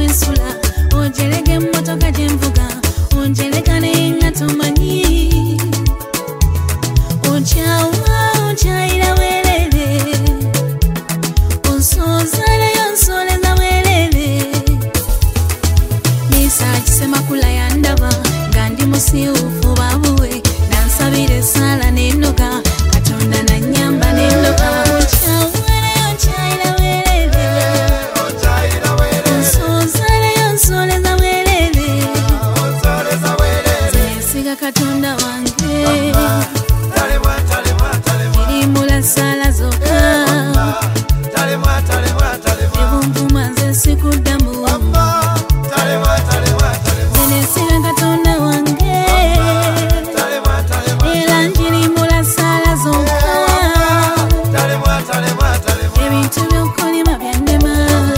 wensula onjerege emmotoka gye nvuga onjereka naye nga tomanyi onkyawa onkyayira bwerere onsozaleyo onsoleza bwerere nisakisema kula yandaba nga ndi musiufu babuwe nansabira esala nendoga katonda nanyamba nendoga onkyawaleyo onkyayira bwerere onsozaleyo onsoleza bwerere zenesiga katonda wange erimula sala zokka ebunvuma nze sikuddamu zenesiga katonda wange era njirimula sala zokka ebintu by'okolima byannema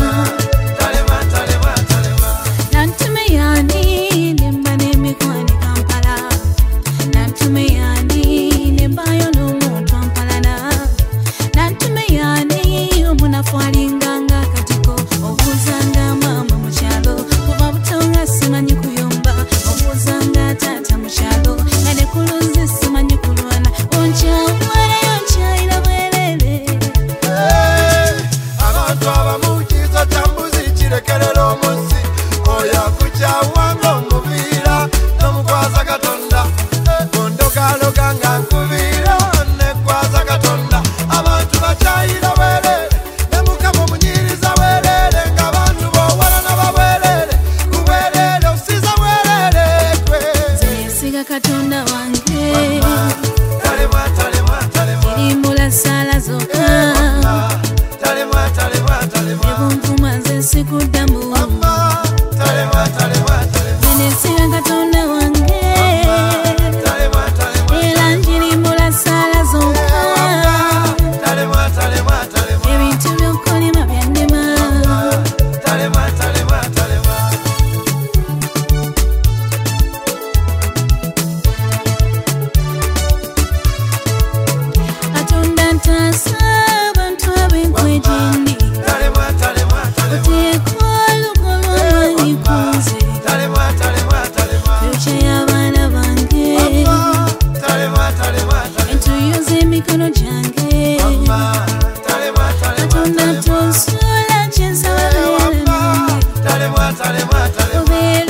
nantume yani nemba n'emikwano Kampala nantume yani nembayo n'omuntu ampalana nantume yani omunafu alinganga katiko obuuzanga maama mu kyalo kuva buto nga simanyi kuyomba obuuzanga taata mu kyalo nga ne kulunzi simanyi kulwana onkyawaleyo onkyayira bwerere abantu abamu kizo kya mbuzi kirekerera omusi oyo akukyawanga omuviira n'omukwaza katonda ondogaloga nga nkuviira nekwaza katonda abantu bakyayira bwerere ne mukama omunyiriza bwerere ng'abantu b'owalana babwerere kubwerere osiza bwerere gwe zenesiga katonda wange talemwa erimula sala zokka ebunvuma nze sikuddamu zenesiga katonda wange era njirimula sala zokka ebintu by'okolima byannema katonda ntaasa abantu ab'enkwejendi oteeka olugolo lwanyi kunze fyuca y'abaana bange entuyo z'emikono gyange katonda tonsuula kyensaba beera nange obeera